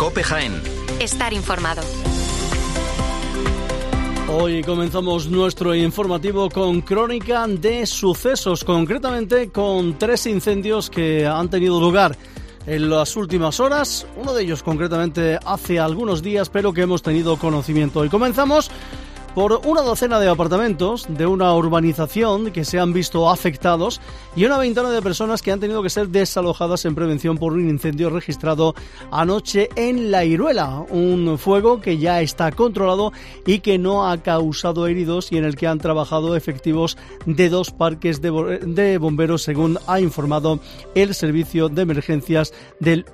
COPE Jaén. Estar informado. Hoy comenzamos nuestro informativo con crónica de sucesos, concretamente con 3 incendios que han tenido lugar en las últimas horas, uno de ellos concretamente hace algunos días, pero que hemos tenido conocimiento. Y comenzamos por una docena de apartamentos de una urbanización que se han visto afectados y una veintena de personas que han tenido que ser desalojadas en prevención por un incendio registrado anoche en La Iruela. Un fuego que ya está controlado y que no ha causado heridos y en el que han trabajado efectivos de 2 parques de bomberos, según ha informado el Servicio de Emergencias del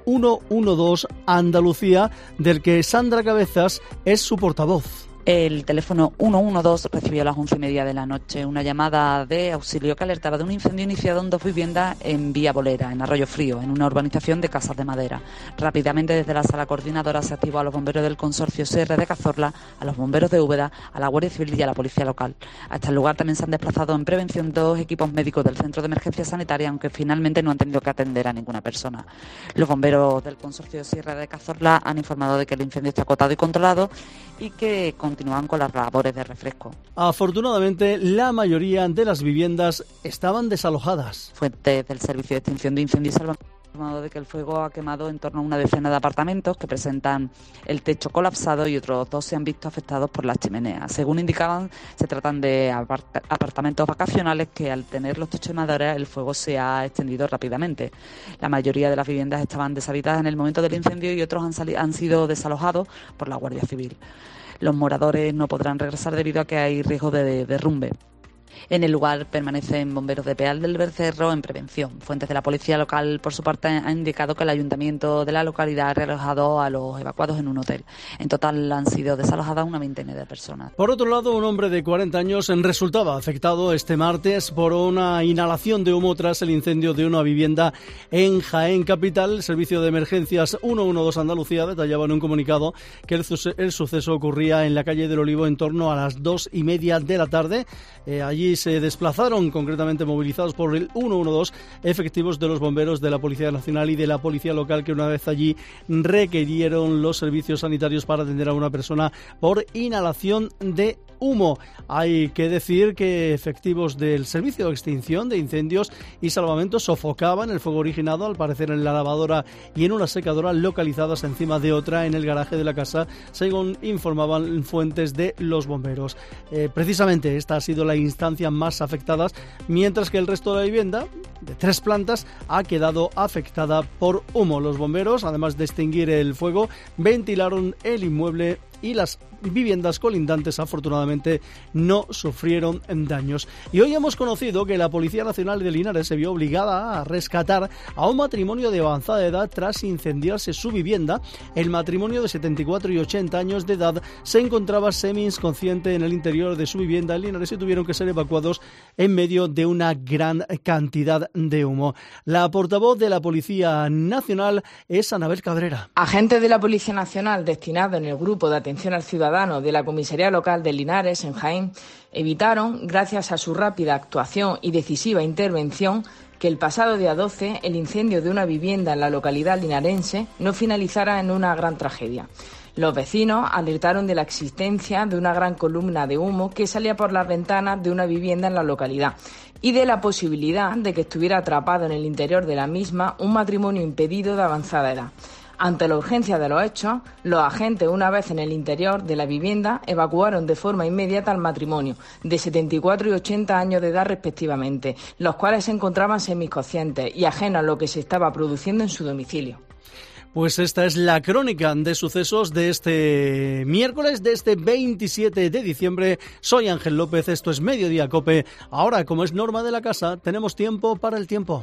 112 Andalucía, del que Sandra Cabezas es su portavoz. El teléfono 112 recibió a las 11:30 de la noche una llamada de auxilio que alertaba de un incendio iniciado en 2 viviendas en Vía Bolera, en Arroyo Frío, en una urbanización de casas de madera. Rápidamente, desde la sala coordinadora se activó a los bomberos del consorcio SR de Cazorla, a los bomberos de Úbeda, a la Guardia Civil y a la Policía Local. Hasta el lugar también se han desplazado en prevención 2 equipos médicos del Centro de Emergencia Sanitaria, aunque finalmente no han tenido que atender a ninguna persona. Los bomberos del consorcio SR de Cazorla han informado de que el incendio está acotado y controlado y que continúan con las labores de refresco. Afortunadamente, la mayoría de las viviendas estaban desalojadas. Fuentes del Servicio de Extinción de Incendios y Salvamento han informado de que el fuego ha quemado en torno a una decena de apartamentos que presentan el techo colapsado y otros 2 se han visto afectados por las chimeneas. Según indicaban, se tratan de apartamentos vacacionales que, al tener los techos de madera, el fuego se ha extendido rápidamente. La mayoría de las viviendas estaban deshabitadas en el momento del incendio y otros han sido desalojados por la Guardia Civil. Los moradores no podrán regresar debido a que hay riesgo de derrumbe. En el lugar permanecen bomberos de Peal del Bercerro en prevención. Fuentes de la policía local, por su parte, han indicado que el ayuntamiento de la localidad ha relojado a los evacuados en un hotel. En total han sido desalojadas una veintena de personas. Por otro lado, un hombre de 40 años resultaba afectado este martes por una inhalación de humo tras el incendio de una vivienda en Jaén capital. El Servicio de Emergencias 112 Andalucía detallaba en un comunicado que el suceso ocurría en la calle del Olivo en torno a las 2:30 de la tarde. Allí se desplazaron, concretamente movilizados por el 112, efectivos de los bomberos de la Policía Nacional y de la Policía Local, que una vez allí requirieron los servicios sanitarios para atender a una persona por inhalación de humo. Hay que decir que efectivos del Servicio de Extinción de Incendios y Salvamento sofocaban el fuego originado, al parecer en la lavadora y en una secadora localizadas encima de otra en el garaje de la casa, según informaban fuentes de los bomberos. Precisamente esta ha sido la instancia más afectadas, mientras que el resto de la vivienda, de 3 plantas, ha quedado afectada por humo. Los bomberos, además de extinguir el fuego, ventilaron el inmueble y las viviendas colindantes afortunadamente no sufrieron daños. Y hoy hemos conocido que la Policía Nacional de Linares se vio obligada a rescatar a un matrimonio de avanzada edad tras incendiarse su vivienda. El matrimonio de 74 y 80 años de edad se encontraba semi-inconsciente en el interior de su vivienda en Linares y tuvieron que ser evacuados en medio de una gran cantidad de humo. La portavoz de la Policía Nacional es Anabel Cabrera. Agentes de la Policía Nacional destinados en el grupo de atención al ciudadano de la Comisaría Local de Linares, en Jaén, evitaron, gracias a su rápida actuación y decisiva intervención, que el pasado día 12 el incendio de una vivienda en la localidad linarense no finalizara en una gran tragedia. Los vecinos alertaron de la existencia de una gran columna de humo que salía por las ventanas de una vivienda en la localidad y de la posibilidad de que estuviera atrapado en el interior de la misma un matrimonio impedido de avanzada edad. Ante la urgencia de los hechos, los agentes, una vez en el interior de la vivienda, evacuaron de forma inmediata al matrimonio, de 74 y 80 años de edad respectivamente, los cuales se encontraban semiconscientes y ajenos a lo que se estaba produciendo en su domicilio. Pues esta es la crónica de sucesos de este miércoles, de este 27 de diciembre. Soy Ángel López, esto es Mediodía COPE. Ahora, como es norma de la casa, tenemos tiempo para el tiempo.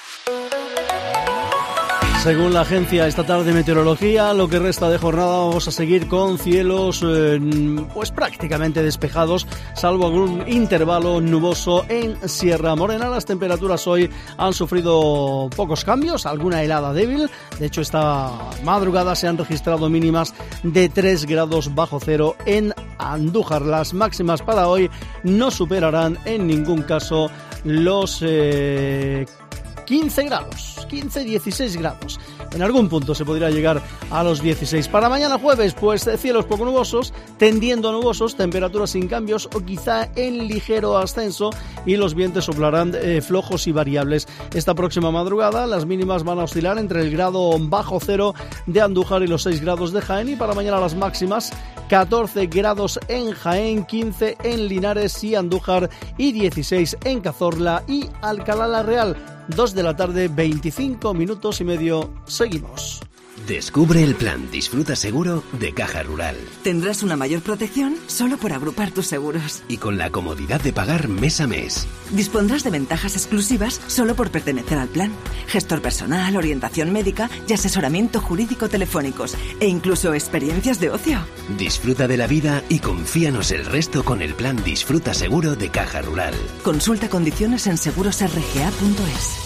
Según la Agencia Estatal de Meteorología, lo que resta de jornada vamos a seguir con cielos pues prácticamente despejados, salvo algún intervalo nuboso en Sierra Morena. Las temperaturas hoy han sufrido pocos cambios, alguna helada débil. De hecho, esta madrugada se han registrado mínimas de 3 grados bajo cero en Andújar. Las máximas para hoy no superarán en ningún caso los 15 grados, 15-16 grados. en algún punto se podría llegar a los 16. Para mañana jueves, pues cielos poco nubosos, tendiendo a nubosos, temperaturas sin cambios o quizá en ligero ascenso, y los vientos soplarán flojos y variables. Esta próxima madrugada las mínimas van a oscilar entre el grado bajo cero de Andújar y los 6 grados de Jaén, y para mañana las máximas 14 grados en Jaén, 15 en Linares y Andújar y 16 en Cazorla y Alcalá la Real. 2 de la tarde, 25 minutos y medio. Seguimos. Descubre el plan Disfruta Seguro de Caja Rural. Tendrás una mayor protección solo por agrupar tus seguros. Y con la comodidad de pagar mes a mes. Dispondrás de ventajas exclusivas solo por pertenecer al plan. Gestor personal, orientación médica y asesoramiento jurídico telefónicos. E incluso experiencias de ocio. Disfruta de la vida y confíanos el resto con el plan Disfruta Seguro de Caja Rural. Consulta condiciones en segurosrga.es.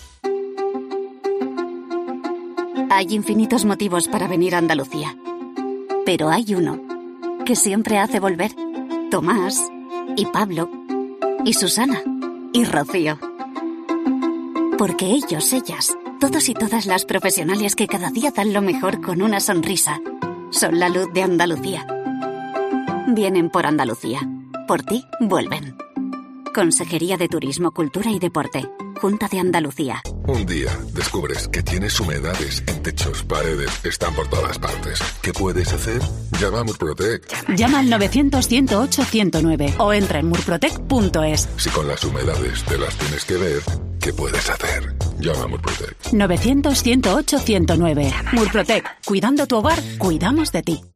Hay infinitos motivos para venir a Andalucía, pero hay uno que siempre hace volver. Tomás, y Pablo, y Susana, y Rocío. Porque ellos, ellas, todos y todas las profesionales que cada día dan lo mejor con una sonrisa, son la luz de Andalucía. Vienen por Andalucía. Por ti, vuelven. Consejería de Turismo, Cultura y Deporte. Junta de Andalucía. Un día descubres que tienes humedades en techos, paredes, están por todas partes. ¿Qué puedes hacer? Llama a Murprotec. Llama al 900-108-109 o entra en murprotec.es. Si con las humedades te las tienes que ver, ¿qué puedes hacer? Llama a Murprotec. 900-108-109. Murprotec. Cuidando tu hogar, cuidamos de ti.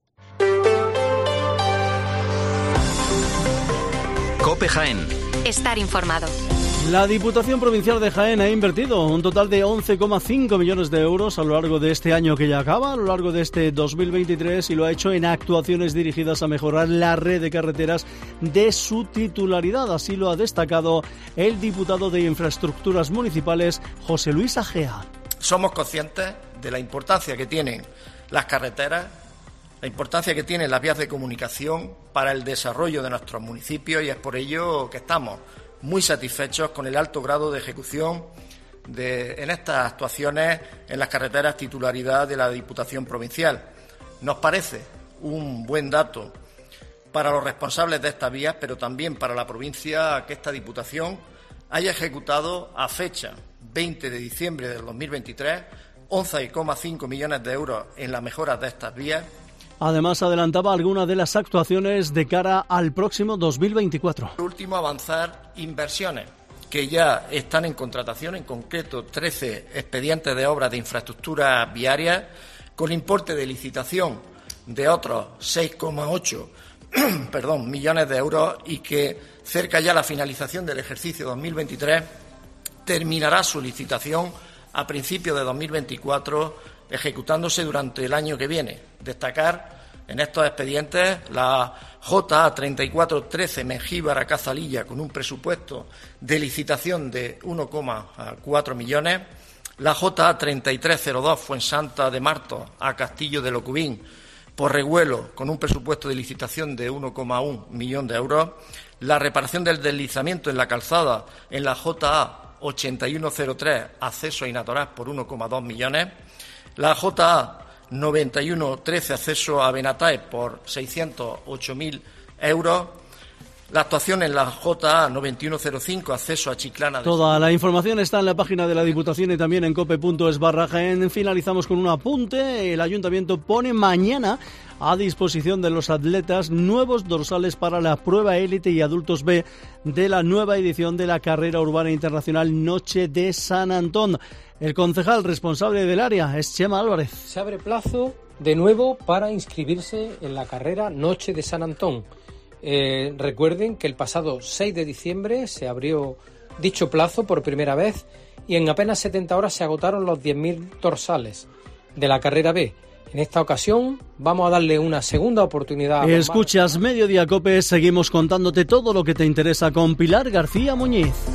COPE Jaén. Estar informado. La Diputación Provincial de Jaén ha invertido un total de 11,5 millones de euros a lo largo de este año que ya acaba, a lo largo de este 2023, y lo ha hecho en actuaciones dirigidas a mejorar la red de carreteras de su titularidad. Así lo ha destacado el diputado de Infraestructuras Municipales, José Luis Agea. Somos conscientes de la importancia que tienen las carreteras, la importancia que tienen las vías de comunicación para el desarrollo de nuestros municipios, y es por ello que estamos muy satisfechos con el alto grado de ejecución en estas actuaciones en las carreteras titularidad de la Diputación Provincial. Nos parece un buen dato para los responsables de estas vías, pero también para la provincia, que esta Diputación haya ejecutado a fecha 20 de diciembre del 2023 11,5 millones de euros en la mejora de estas vías. Además, adelantaba algunas de las actuaciones de cara al próximo 2024. Por último, avanzar inversiones que ya están en contratación, en concreto 13 expedientes de obras de infraestructuras viarias, con importe de licitación de otros 6,8 millones de euros, y que cerca ya la finalización del ejercicio 2023 terminará su licitación a principios de 2024, ejecutándose durante el año que viene. Destacar en estos expedientes la JA 3413 Mengíbar Cazalilla, con un presupuesto de licitación de 1,4 millones, la JA 3302 Fuensanta de Martos a Castillo de Locubín por Reguelo, con un presupuesto de licitación de 1,1 millón de euros, la reparación del deslizamiento en la calzada en la JA 8103 acceso a Inatorás por 1,2 millones, la JA 9113 acceso a Benatae por 608.000 euros, la actuación en la JA 9105 acceso a Chiclana. Toda la información está en la página de la Diputación y también en cope.es/Jaén. Finalizamos con un apunte. El Ayuntamiento pone mañana a disposición de los atletas nuevos dorsales para la prueba élite y adultos B de la nueva edición de la Carrera Urbana Internacional Noche de San Antón. El concejal responsable del área es Chema Álvarez. Se abre plazo de nuevo para inscribirse en la carrera Noche de San Antón. Recuerden que el pasado 6 de diciembre se abrió dicho plazo por primera vez y en apenas 70 horas se agotaron los 10.000 dorsales de la carrera B. En esta ocasión vamos a darle una segunda oportunidad. Escuchas Mediodía Cope, seguimos contándote todo lo que te interesa con Pilar García Muñiz.